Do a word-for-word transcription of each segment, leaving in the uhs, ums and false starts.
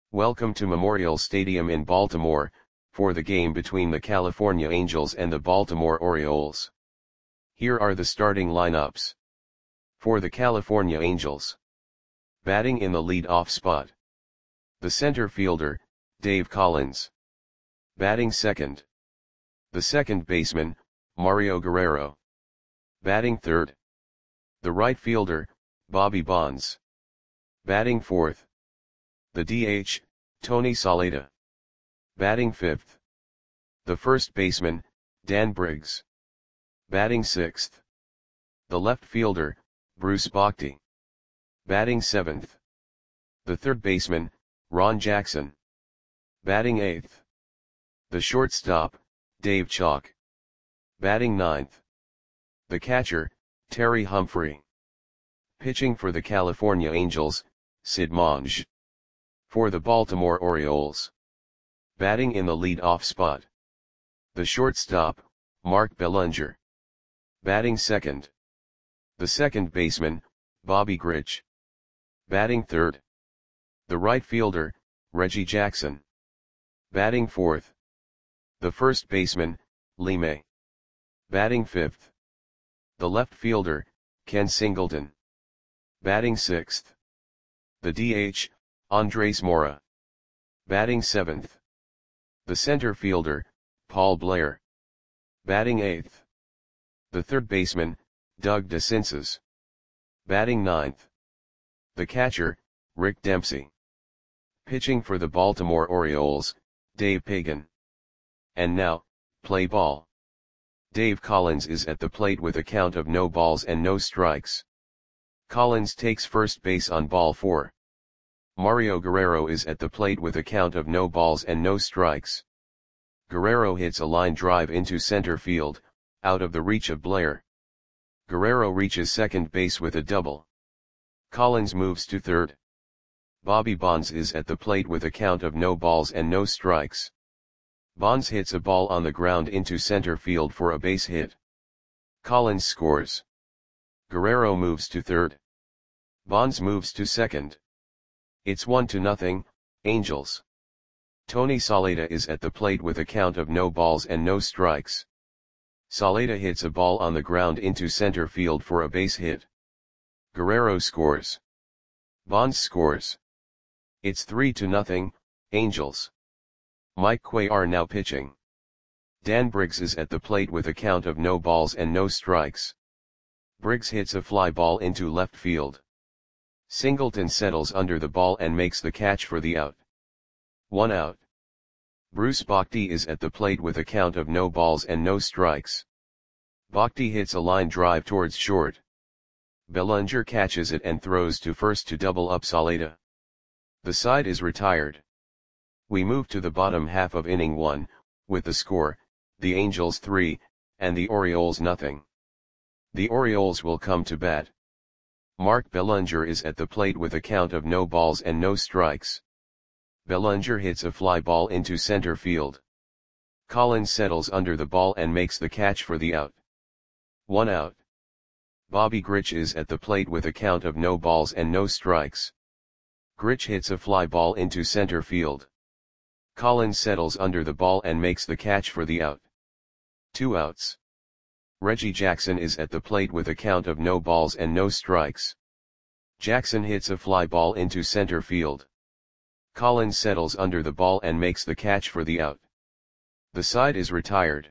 Welcome to Memorial Stadium in Baltimore, for the game between the California Angels and the Baltimore Orioles. Here are the starting lineups. For the California Angels. Batting in the lead-off spot. The center fielder, Dave Collins. Batting second. The second baseman, Mario Guerrero. Batting third. The right fielder, Bobby Bonds. Batting fourth. The D H, Tony Saleta. Batting fifth. The first baseman, Dan Briggs. Batting sixth. The left fielder, Bruce Bochy. Batting seventh. The third baseman, Ron Jackson. Batting eighth. The shortstop, Dave Chalk. Batting ninth. The catcher, Terry Humphrey. Pitching for the California Angels, Sid Monge. For the Baltimore Orioles. Batting in the lead-off spot. The shortstop, Mark Belanger. Batting second. The second baseman, Bobby Grich. Batting third. The right fielder, Reggie Jackson. Batting fourth. The first baseman, Lee May. Batting fifth. The left fielder, Ken Singleton. Batting sixth. The D H, Andres Mora. Batting seventh. The center fielder, Paul Blair. Batting eighth. The third baseman, Doug DeCinces. Batting ninth. The catcher, Rick Dempsey. Pitching for the Baltimore Orioles, Dave Pagan. And now, play ball. Dave Collins is at the plate with a count of no balls and no strikes. Collins takes first base on ball four. Mario Guerrero is at the plate with a count of no balls and no strikes. Guerrero hits a line drive into center field, out of the reach of Blair. Guerrero reaches second base with a double. Collins moves to third. Bobby Bonds is at the plate with a count of no balls and no strikes. Bonds hits a ball on the ground into center field for a base hit. Collins scores. Guerrero moves to third. Bonds moves to second. It's one to nothing, Angels. Tony Saleta is at the plate with a count of no balls and no strikes. Saleta hits a ball on the ground into center field for a base hit. Guerrero scores. Bonds scores. It's three to nothing, Angels. Mike Cuellar now pitching. Dan Briggs is at the plate with a count of no balls and no strikes. Briggs hits a fly ball into left field. Singleton settles under the ball and makes the catch for the out. One out. Bruce Bochy is at the plate with a count of no balls and no strikes. Bochy hits a line drive towards short. Belanger catches it and throws to first to double up Saleta. The side is retired. We move to the bottom half of inning one, with the score, the Angels three, and the Orioles nothing. The Orioles will come to bat. Mark Belanger is at the plate with a count of no balls and no strikes. Belanger hits a fly ball into center field. Collins settles under the ball and makes the catch for the out. One out. Bobby Grich is at the plate with a count of no balls and no strikes. Grich hits a fly ball into center field. Collins settles under the ball and makes the catch for the out. Two outs. Reggie Jackson is at the plate with a count of no balls and no strikes. Jackson hits a fly ball into center field. Collins settles under the ball and makes the catch for the out. The side is retired.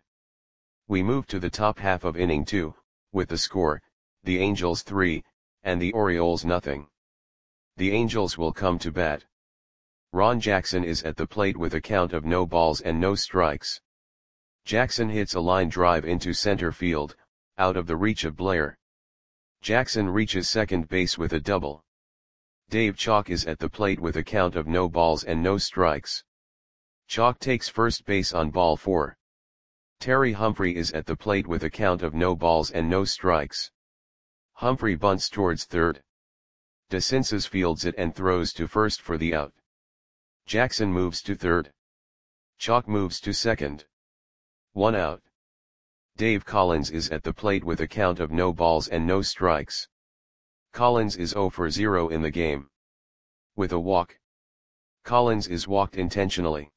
We move to the top half of inning two, with the score, the Angels three, and the Orioles nothing. The Angels will come to bat. Ron Jackson is at the plate with a count of no balls and no strikes. Jackson hits a line drive into center field, out of the reach of Blair. Jackson reaches second base with a double. Dave Chalk is at the plate with a count of no balls and no strikes. Chalk takes first base on ball four. Terry Humphrey is at the plate with a count of no balls and no strikes. Humphrey bunts towards third. DeCinces fields it and throws to first for the out. Jackson moves to third. Chalk moves to second. One out. Dave Collins is at the plate with a count of no balls and no strikes. Collins is zero for zero in the game. With a walk. Collins is walked intentionally.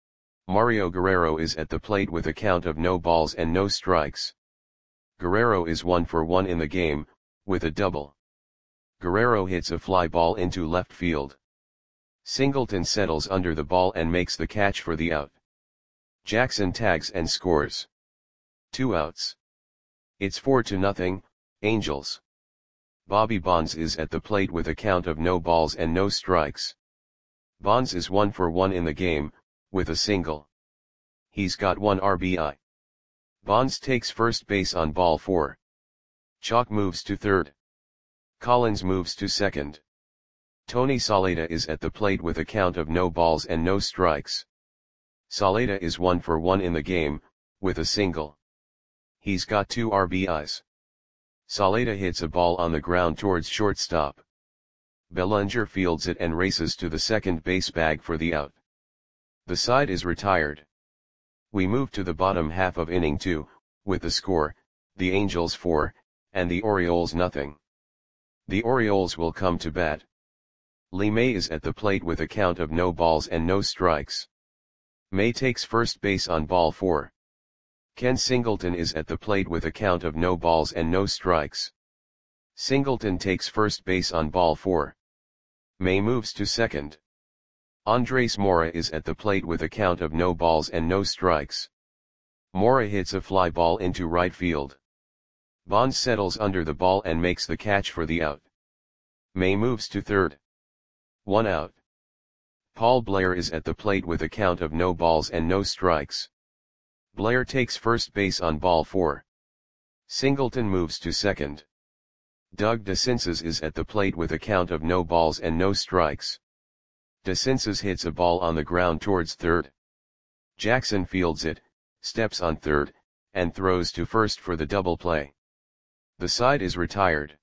Mario Guerrero is at the plate with a count of no balls and no strikes. Guerrero is one for one in the game, with a double. Guerrero hits a fly ball into left field. Singleton settles under the ball and makes the catch for the out. Jackson tags and scores. Two outs. It's four to nothing, Angels. Bobby Bonds is at the plate with a count of no balls and no strikes. Bonds is one for one in the game, with a single. He's got one R B I. Bonds takes first base on ball four. Chalk moves to third. Collins moves to second. Tony Saleta is at the plate with a count of no balls and no strikes. Saleta is one for one in the game, with a single. He's got two R B Is. Saleta hits a ball on the ground towards shortstop. Bellinger fields it and races to the second base bag for the out. The side is retired. We move to the bottom half of inning two, with the score, the Angels four, and the Orioles nothing. The Orioles will come to bat. Lee May is at the plate with a count of no balls and no strikes. May takes first base on ball four. Ken Singleton is at the plate with a count of no balls and no strikes. Singleton takes first base on ball four. May moves to second. Andres Mora is at the plate with a count of no balls and no strikes. Mora hits a fly ball into right field. Bonds settles under the ball and makes the catch for the out. May moves to third. One out. Paul Blair is at the plate with a count of no balls and no strikes. Blair takes first base on ball four. Singleton moves to second. Doug DeCinces is at the plate with a count of no balls and no strikes. DeCinces hits a ball on the ground towards third. Jackson fields it, steps on third, and throws to first for the double play. The side is retired.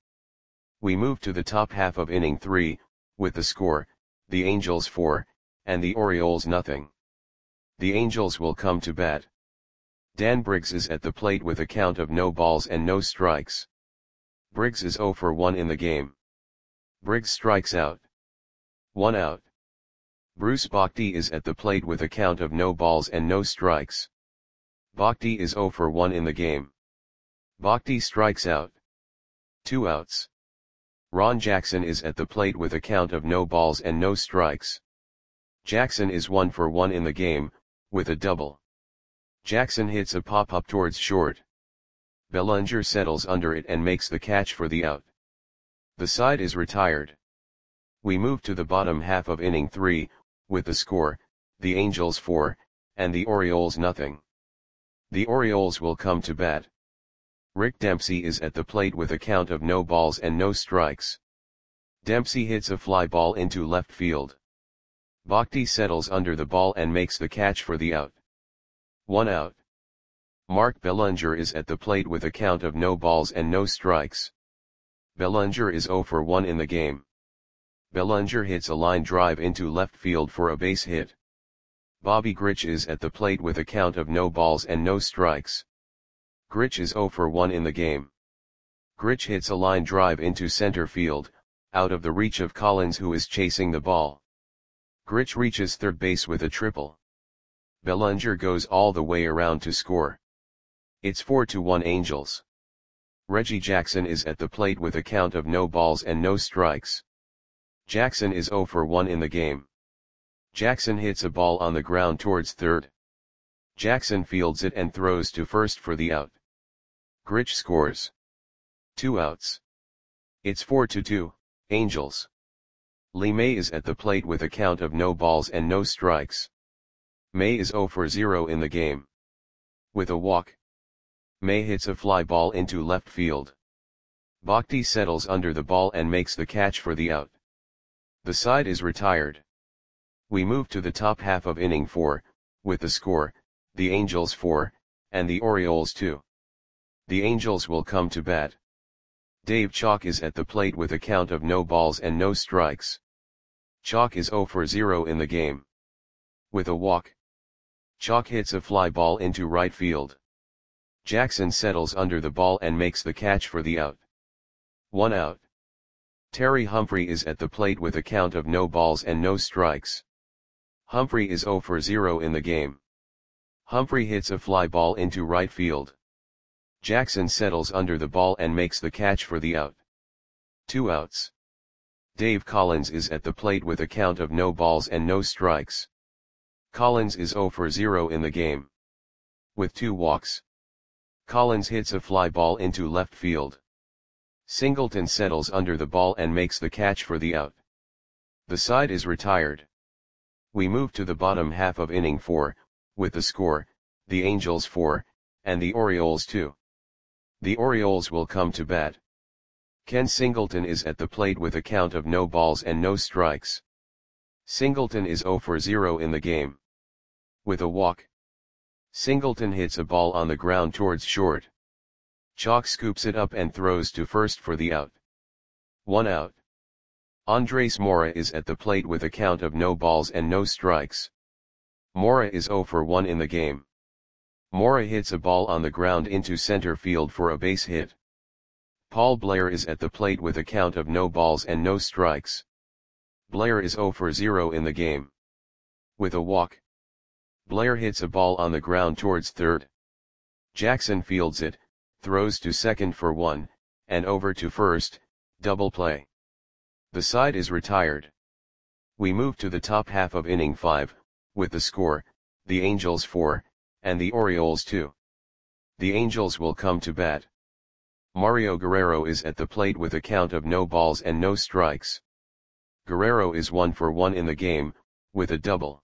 We move to the top half of inning three, with the score, the Angels four, and the Orioles nothing. The Angels will come to bat. Dan Briggs is at the plate with a count of no balls and no strikes. Briggs is zero for one in the game. Briggs strikes out. One out. Bruce Bochy is at the plate with a count of no balls and no strikes. Bochy is zero for one in the game. Bochy strikes out. Two outs. Ron Jackson is at the plate with a count of no balls and no strikes. Jackson is one for one in the game, with a double. Jackson hits a pop-up towards short. Bellinger settles under it and makes the catch for the out. The side is retired. We move to the bottom half of inning three, with the score, the Angels four, and the Orioles nothing. The Orioles will come to bat. Rick Dempsey is at the plate with a count of no balls and no strikes. Dempsey hits a fly ball into left field. Bochy settles under the ball and makes the catch for the out. One out. Mark Bellinger is at the plate with a count of no balls and no strikes. Bellinger is zero for one in the game. Bellinger hits a line drive into left field for a base hit. Bobby Grich is at the plate with a count of no balls and no strikes. Grich is zero for one in the game. Grich hits a line drive into center field, out of the reach of Collins who is chasing the ball. Grich reaches third base with a triple. Bellinger goes all the way around to score. It's four to one Angels. Reggie Jackson is at the plate with a count of no balls and no strikes. Jackson is zero for one in the game. Jackson hits a ball on the ground towards third. Jackson fields it and throws to first for the out. Grich scores. Two outs. It's four to two, Angels. Lee May is at the plate with a count of no balls and no strikes. May is zero for zero in the game. With a walk. May hits a fly ball into left field. Bochy settles under the ball and makes the catch for the out. The side is retired. We move to the top half of inning four, with the score, the Angels four, and the Orioles two. The Angels will come to bat. Dave Chalk is at the plate with a count of no balls and no strikes. Chalk is zero for zero in the game. With a walk. Chalk hits a fly ball into right field. Jackson settles under the ball and makes the catch for the out. One out. Terry Humphrey is at the plate with a count of no balls and no strikes. Humphrey is zero for zero in the game. Humphrey hits a fly ball into right field. Jackson settles under the ball and makes the catch for the out. Two outs. Dave Collins is at the plate with a count of no balls and no strikes. Collins is zero for zero in the game. With two walks. Collins hits a fly ball into left field. Singleton settles under the ball and makes the catch for the out. The side is retired. We move to the bottom half of inning four, with the score, the Angels four, and the Orioles two. The Orioles will come to bat. Ken Singleton is at the plate with a count of no balls and no strikes. Singleton is zero for zero in the game. With a walk. Singleton hits a ball on the ground towards short. Chalk scoops it up and throws to first for the out. One out. Andres Mora is at the plate with a count of no balls and no strikes. Mora is zero for one in the game. Mora hits a ball on the ground into center field for a base hit. Paul Blair is at the plate with a count of no balls and no strikes. Blair is zero for zero in the game. With a walk. Blair hits a ball on the ground towards third. Jackson fields it, throws to second for one, and over to first, double play. The side is retired. We move to the top half of inning five, with the score, the Angels four, and the Orioles two. The Angels will come to bat. Mario Guerrero is at the plate with a count of no balls and no strikes. Guerrero is one for one in the game, with a double.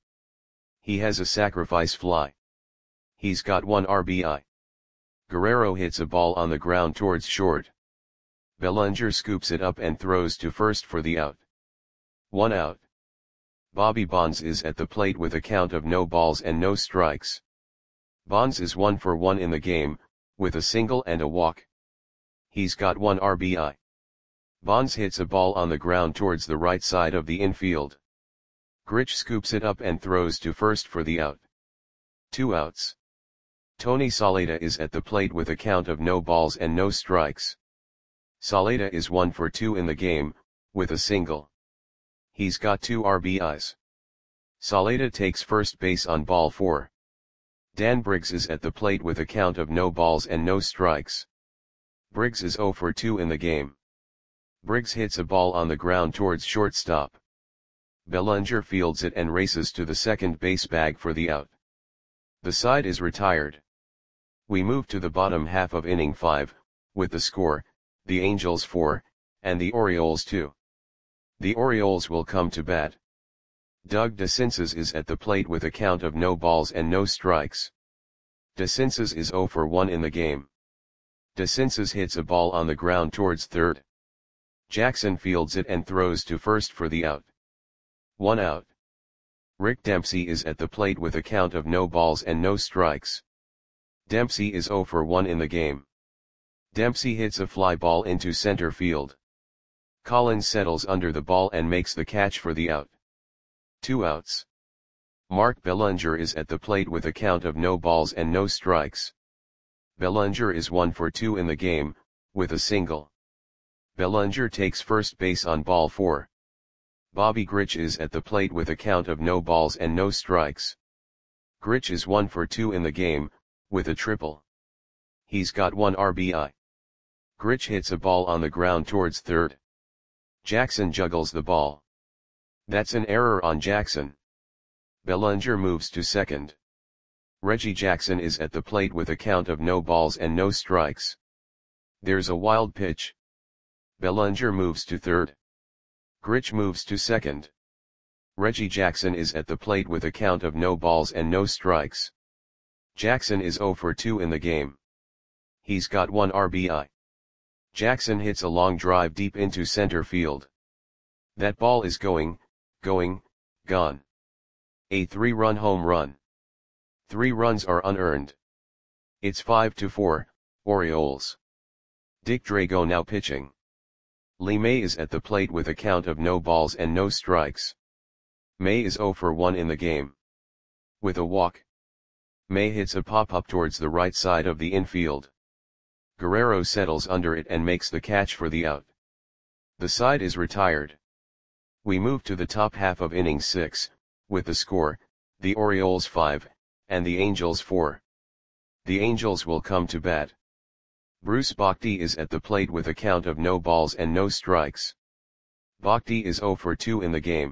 He has a sacrifice fly. He's got one R B I. Guerrero hits a ball on the ground towards short. Bellinger scoops it up and throws to first for the out. One out. Bobby Bonds is at the plate with a count of no balls and no strikes. Bonds is one for one in the game, with a single and a walk. He's got one R B I. Bonds hits a ball on the ground towards the right side of the infield. Grich scoops it up and throws to first for the out. Two outs. Tony Saleta is at the plate with a count of no balls and no strikes. Saleta is one for two in the game, with a single. He's got two R B Is. Saleta takes first base on ball four. Dan Briggs is at the plate with a count of no balls and no strikes. Briggs is zero for two in the game. Briggs hits a ball on the ground towards shortstop. Bellinger fields it and races to the second base bag for the out. The side is retired. We move to the bottom half of inning five, with the score, the Angels four, and the Orioles two. The Orioles will come to bat. Doug DeCinces is at the plate with a count of no balls and no strikes. DeCinces is zero for one in the game. DeCinces hits a ball on the ground towards third. Jackson fields it and throws to first for the out. One out. Rick Dempsey is at the plate with a count of no balls and no strikes. Dempsey is zero for one in the game. Dempsey hits a fly ball into center field. Collins settles under the ball and makes the catch for the out. Two outs. Mark Bellinger is at the plate with a count of no balls and no strikes. Bellinger is one for two in the game, with a single. Bellinger takes first base on ball four. Bobby Grich is at the plate with a count of no balls and no strikes. Grich is one for two in the game, with a triple. He's got one R B I. Grich hits a ball on the ground towards third. Jackson juggles the ball. That's an error on Jackson. Bellinger moves to second. Reggie Jackson is at the plate with a count of no balls and no strikes. There's a wild pitch. Bellinger moves to third. Grich moves to second. Reggie Jackson is at the plate with a count of no balls and no strikes. Jackson is zero for two in the game. He's got one R B I. Jackson hits a long drive deep into center field. That ball is going, going, gone. A three-run home run. Three runs are unearned. It's five to four, Orioles. Dick Drago now pitching. Lee May is at the plate with a count of no balls and no strikes. May is zero for one in the game. With a walk. May hits a pop-up towards the right side of the infield. Guerrero settles under it and makes the catch for the out. The side is retired. We move to the top half of inning six, with the score, the Orioles five, and the Angels four. The Angels will come to bat. Bruce Bhakti is at the plate with a count of no balls and no strikes. Bhakti is zero for two in the game.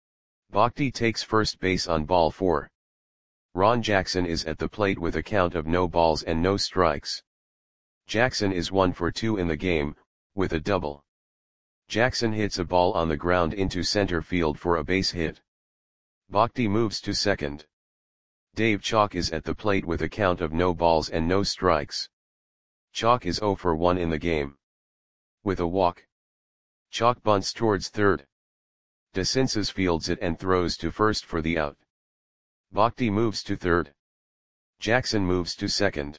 Bhakti takes first base on ball four. Ron Jackson is at the plate with a count of no balls and no strikes. Jackson is one for two in the game, with a double. Jackson hits a ball on the ground into center field for a base hit. Bhakti moves to second. Dave Chalk is at the plate with a count of no balls and no strikes. Chalk is zero for one in the game. With a walk. Chalk bunts towards third. DeCinces fields it and throws to first for the out. Bhakti moves to third. Jackson moves to second.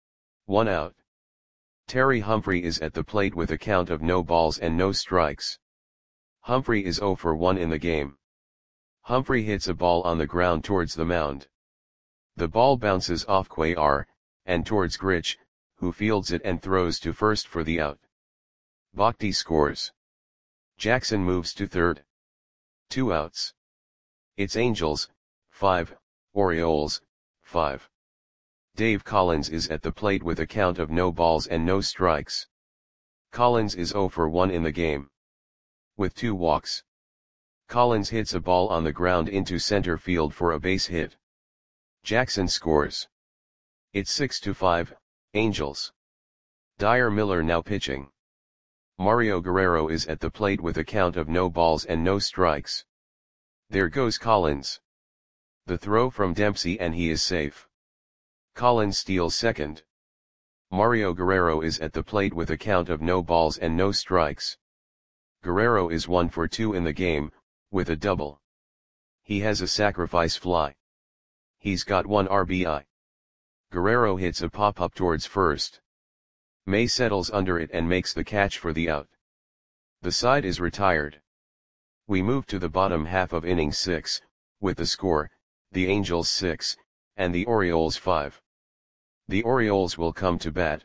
One out. Terry Humphrey is at the plate with a count of no balls and no strikes. Humphrey is zero for one in the game. Humphrey hits a ball on the ground towards the mound. The ball bounces off Cuellar, and towards Grich, who fields it and throws to first for the out. Bhakti scores. Jackson moves to third. Two outs. It's Angels, five, Orioles, five. Dave Collins is at the plate with a count of no balls and no strikes. Collins is zero for one in the game. With two walks. Collins hits a ball on the ground into center field for a base hit. Jackson scores. It's six to five, Angels. Dyer Miller now pitching. Mario Guerrero is at the plate with a count of no balls and no strikes. There goes Collins. The throw from Dempsey and he is safe. Collins steals second. Mario Guerrero is at the plate with a count of no balls and no strikes. Guerrero is one for two in the game, with a double. He has a sacrifice fly. He's got one R B I. Guerrero hits a pop-up towards first. May settles under it and makes the catch for the out. The side is retired. We move to the bottom half of inning six, with the score, the Angels six, and the Orioles five. The Orioles will come to bat.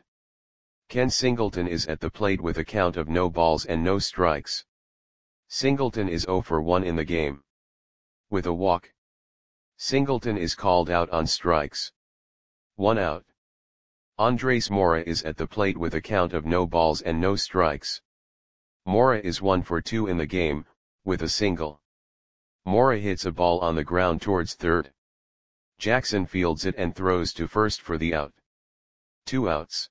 Ken Singleton is at the plate with a count of no balls and no strikes. Singleton is zero for one in the game. With a walk. Singleton is called out on strikes. One out. Andres Mora is at the plate with a count of no balls and no strikes. Mora is one for two in the game, with a single. Mora hits a ball on the ground towards third. Jackson fields it and throws to first for the out. Two outs.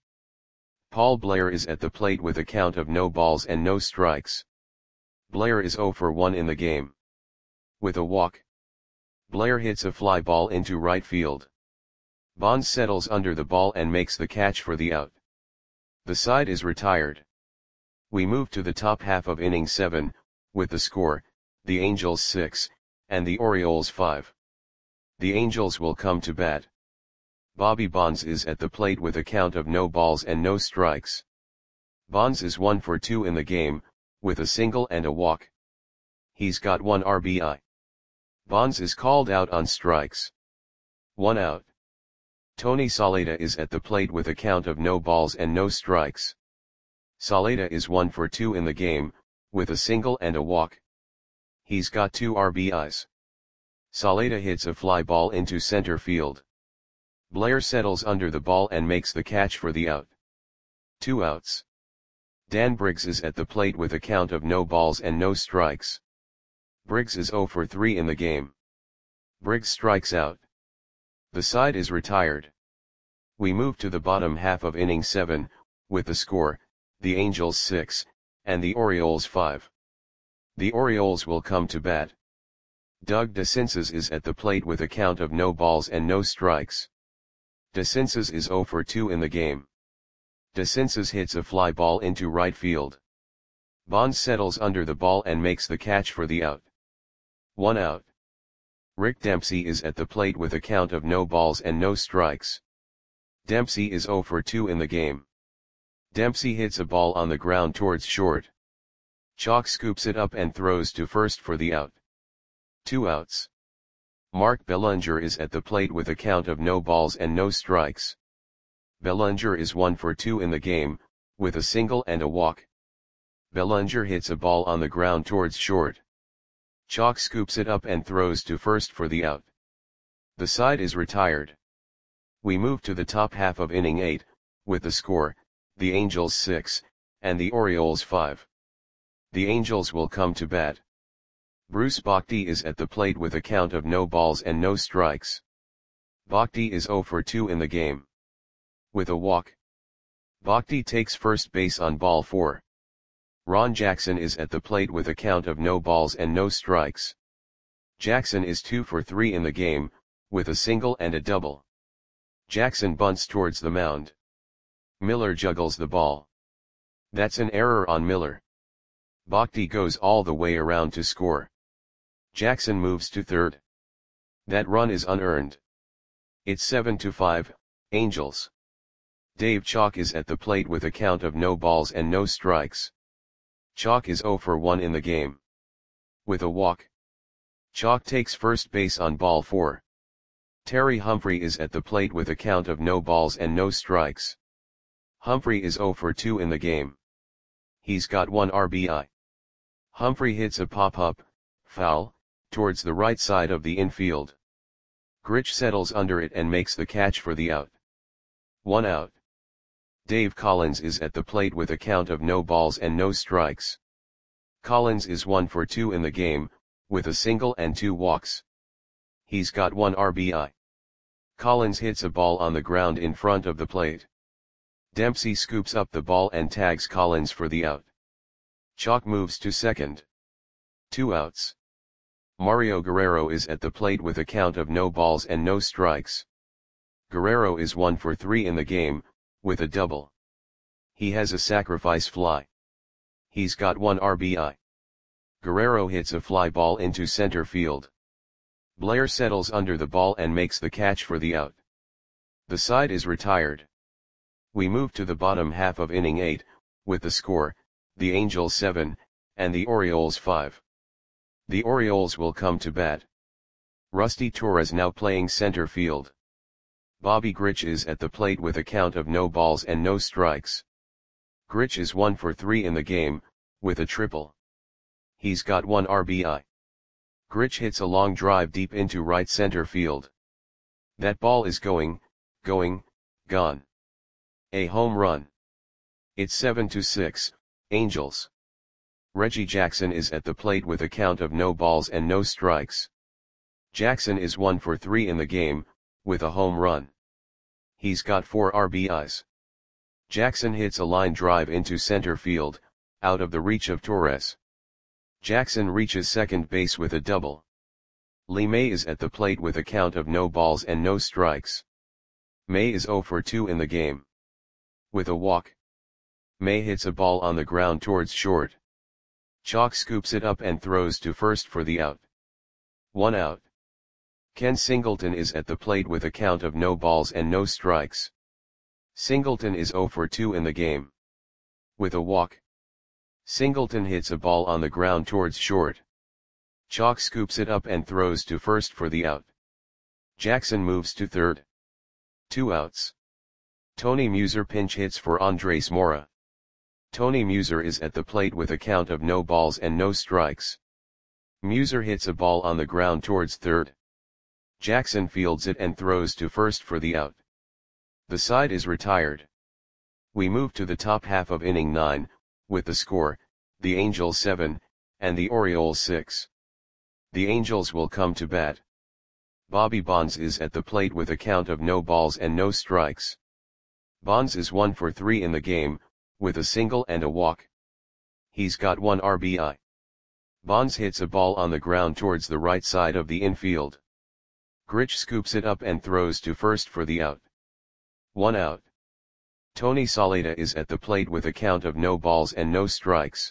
Paul Blair is at the plate with a count of no balls and no strikes. Blair is zero for one in the game. With a walk. Blair hits a fly ball into right field. Bonds settles under the ball and makes the catch for the out. The side is retired. We move to the top half of inning seven, with the score, the Angels six, and the Orioles five. The Angels will come to bat. Bobby Bonds is at the plate with a count of no balls and no strikes. Bonds is one for two in the game, with a single and a walk. He's got one R B I. Bonds is called out on strikes. One out. Tony Saleta is at the plate with a count of no balls and no strikes. Saleta is one for two in the game, with a single and a walk. He's got two R B Is. Saleta hits a fly ball into center field. Blair settles under the ball and makes the catch for the out. Two outs. Dan Briggs is at the plate with a count of no balls and no strikes. Briggs is zero for three in the game. Briggs strikes out. The side is retired. We move to the bottom half of inning seven, with the score, the Angels six, and the Orioles five. The Orioles will come to bat. Doug DeCinces is at the plate with a count of no balls and no strikes. DeCinces is zero for two in the game. DeCinces hits a fly ball into right field. Bonds settles under the ball and makes the catch for the out. One out. Rick Dempsey is at the plate with a count of no balls and no strikes. Dempsey is zero for two in the game. Dempsey hits a ball on the ground towards short. Chalk scoops it up and throws to first for the out. Two outs. Mark Bellinger is at the plate with a count of no balls and no strikes. Bellinger is one for two in the game, with a single and a walk. Bellinger hits a ball on the ground towards short. Chalk scoops it up and throws to first for the out. The side is retired. We move to the top half of inning eight, with the score, the Angels six, and the Orioles five. The Angels will come to bat. Bruce Bhakdi is at the plate with a count of no balls and no strikes. Bhakdi is zero for two in the game. With a walk. Bhakdi takes first base on ball four. Ron Jackson is at the plate with a count of no balls and no strikes. Jackson is two for three in the game, with a single and a double. Jackson bunts towards the mound. Miller juggles the ball. That's an error on Miller. Bhakdi goes all the way around to score. Jackson moves to third. That run is unearned. It's seven to five, Angels. Dave Chalk is at the plate with a count of no balls and no strikes. Chalk is zero for one in the game. With a walk. Chalk takes first base on ball four. Terry Humphrey is at the plate with a count of no balls and no strikes. Humphrey is zero for two in the game. He's got one R B I. Humphrey hits a pop-up, foul, towards the right side of the infield. Grich settles under it and makes the catch for the out. One out. Dave Collins is at the plate with a count of no balls and no strikes. Collins is one for two in the game, with a single and two walks. He's got one R B I. Collins hits a ball on the ground in front of the plate. Dempsey scoops up the ball and tags Collins for the out. Chalk moves to second. Two outs. Mario Guerrero is at the plate with a count of no balls and no strikes. Guerrero is one for three in the game, with a double. He has a sacrifice fly. He's got one R B I. Guerrero hits a fly ball into center field. Blair settles under the ball and makes the catch for the out. The side is retired. We move to the bottom half of inning eight, with the score, the Angels seven, and the Orioles five. The Orioles will come to bat. Rusty Torres now playing center field. Bobby Grich is at the plate with a count of no balls and no strikes. Grich is one for three in the game, with a triple. He's got one R B I. Grich hits a long drive deep into right center field. That ball is going, going, gone. A home run. It's seven to six, Angels. Reggie Jackson is at the plate with a count of no balls and no strikes. Jackson is one for three in the game, with a home run. He's got four R B Is. Jackson hits a line drive into center field, out of the reach of Torres. Jackson reaches second base with a double. Lee May is at the plate with a count of no balls and no strikes. May is zero for two in the game. With a walk. May hits a ball on the ground towards short. Chalk scoops it up and throws to first for the out. One out. Ken Singleton is at the plate with a count of no balls and no strikes. Singleton is zero for two in the game. With a walk. Singleton hits a ball on the ground towards short. Chalk scoops it up and throws to first for the out. Jackson moves to third. Two outs. Tony Muser pinch hits for Andres Mora. Tony Muser is at the plate with a count of no balls and no strikes. Muser hits a ball on the ground towards third. Jackson fields it and throws to first for the out. The side is retired. We move to the top half of inning nine, with the score, the Angels seven, and the Orioles six. The Angels will come to bat. Bobby Bonds is at the plate with a count of no balls and no strikes. Bonds is one for three in the game, with a single and a walk. He's got one R B I. Bonds hits a ball on the ground towards the right side of the infield. Grich scoops it up and throws to first for the out. One out. Tony Saleta is at the plate with a count of no balls and no strikes.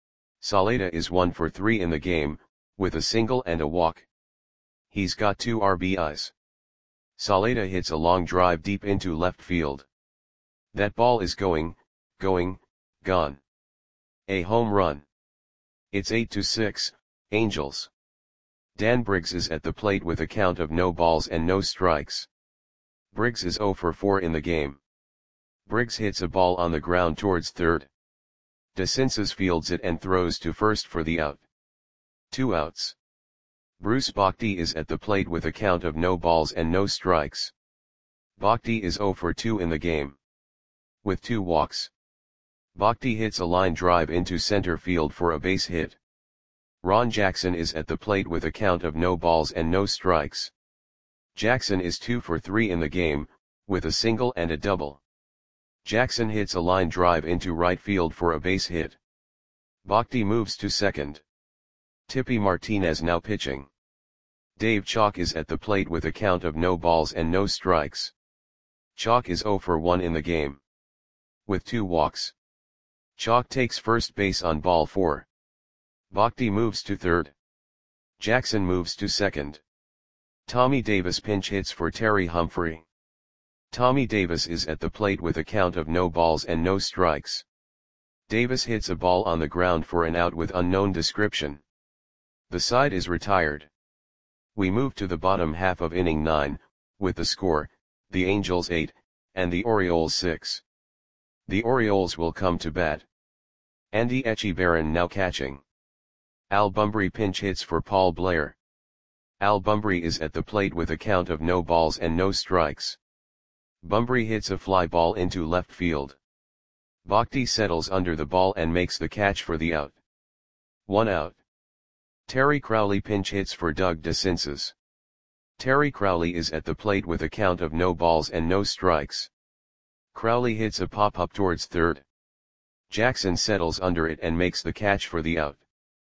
Saleta is one for three in the game, with a single and a walk. He's got two R B Is. Saleta hits a long drive deep into left field. That ball is going, going, gone. A home run. It's eight to six, Angels. Dan Briggs is at the plate with a count of no balls and no strikes. Briggs is zero for four in the game. Briggs hits a ball on the ground towards third. DeCinces fields it and throws to first for the out. Two outs. Bruce Bhakti is at the plate with a count of no balls and no strikes. Bhakti is zero for two in the game. With two walks. Bhakti hits a line drive into center field for a base hit. Ron Jackson is at the plate with a count of no balls and no strikes. Jackson is two for three in the game, with a single and a double. Jackson hits a line drive into right field for a base hit. Bhakti moves to second. Tippy Martinez now pitching. Dave Chalk is at the plate with a count of no balls and no strikes. Chalk is zero for one in the game. With two walks. Chalk takes first base on ball four. Bhakti moves to third. Jackson moves to second. Tommy Davis pinch hits for Terry Humphrey. Tommy Davis is at the plate with a count of no balls and no strikes. Davis hits a ball on the ground for an out with unknown description. The side is retired. We move to the bottom half of inning nine, with the score, the Angels eight, and the Orioles six. The Orioles will come to bat. Andy Echebarren now catching. Al Bumbry pinch hits for Paul Blair. Al Bumbry is at the plate with a count of no balls and no strikes. Bumbry hits a fly ball into left field. Bhakti settles under the ball and makes the catch for the out. One out. Terry Crowley pinch hits for Doug DeCinces. Terry Crowley is at the plate with a count of no balls and no strikes. Crowley hits a pop-up towards third. Jackson settles under it and makes the catch for the out.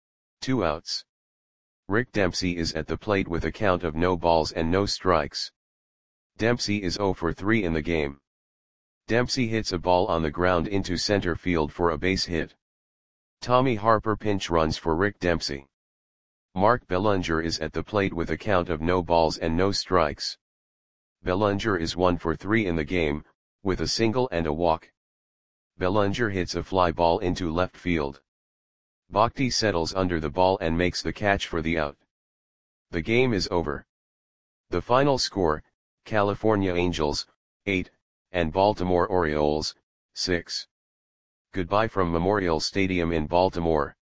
Two outs. Rick Dempsey is at the plate with a count of no balls and no strikes. Dempsey is zero for three in the game. Dempsey hits a ball on the ground into center field for a base hit. Tommy Harper pinch runs for Rick Dempsey. Mark Bellinger is at the plate with a count of no balls and no strikes. Bellinger is one for three in the game, with a single and a walk. Bellinger hits a fly ball into left field. Bhakti settles under the ball and makes the catch for the out. The game is over. The final score, California Angels, eight, and Baltimore Orioles, six. Goodbye from Memorial Stadium in Baltimore.